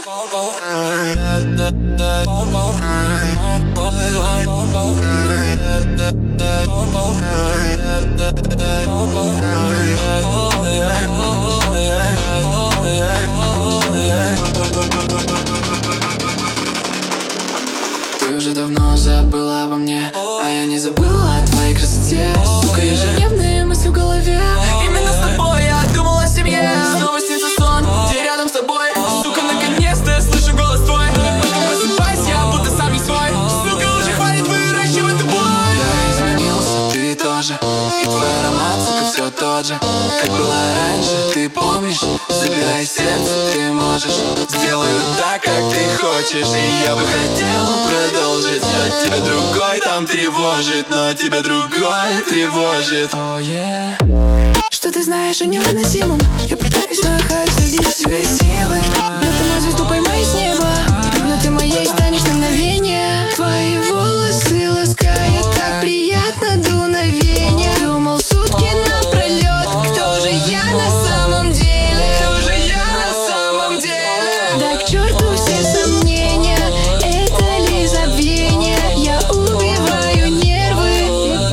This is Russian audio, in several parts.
Ты уже давно забыла обо мне, а я не забыла о твоей красоте. Сука, ежедневные мысли в голове. Именно с тобой я думал о семье. Снова снится сон, где рядом с тобой. Сука, наконец-то я слышу голос твой. Просыпайся, я будто сам не свой. Сука, уже хватит выращивать тобой. Я изменился, ты тоже. И твой аромат, сука, все тот же, как было раньше, ты помнишь? Забирай сердце, ты можешь. Сделаю так, как ты хочешь. И я бы хотел продолжить. Но тебя другой там тревожит. Но тебя другой тревожит. Oh, yeah. Что ты знаешь о невыносимом? Я пытаюсь находить среди себя силы. Но ты мою звезду поймай с неба. Но ты моей станешь на мгновение. Твои волосы ласкают, так приятно дуновение. Думал сутки напролет, кто же я на самом деле? Кто же я на самом деле? Да к черту все сомнения, это лишь забвение. Я убиваю нервы,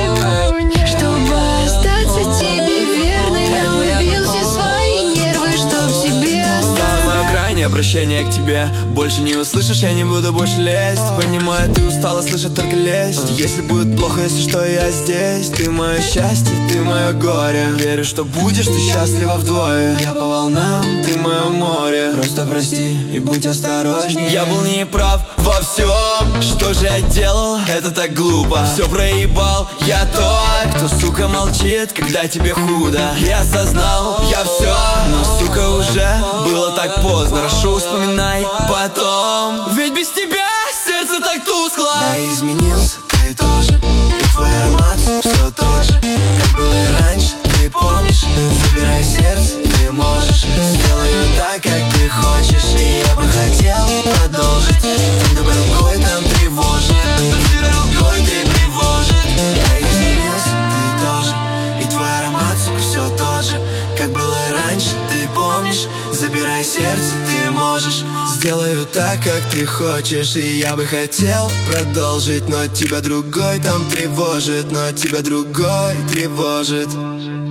чтобы остаться тебе верным. Я убил все свои нервы, чтоб себе остаться. Мое крайнее обращение к тебе. Больше не услышишь, я не буду больше лезть. Понимаю, ты устала слышать только лезть. Если будет плохо, если что, я здесь. Ты мое счастье, ты мое горе. Верю, что будешь ты счастлива вдвое. Я по волнам, ты мое море. Просто прости и будь осторожней. Я был неправ во всем. Что же я делал? Это так глупо. Все проебал, я тот, кто, сука, молчит, когда тебе худо. Я осознал, я все, но, сука, уже было так поздно. Прошу, вспоминай потом. Ведь без тебя сердце так тускло. Я изменился, ты тоже. И твой аромат все тот же, как было и раньше, ты помнишь? Забирай сердце, ты можешь. Сделаю так, как ты хочешь. И я бы хотел продолжить. Только другой там тревожит. Другой ты тревожит. Я изменился, ты тоже. И твой аромат все тот же, как было и раньше, ты помнишь? Забирай сердце, ты можешь. Сделаю так, как ты хочешь. И я бы хотел продолжить. Но тебя другой там тревожит. Но тебя другой тревожит.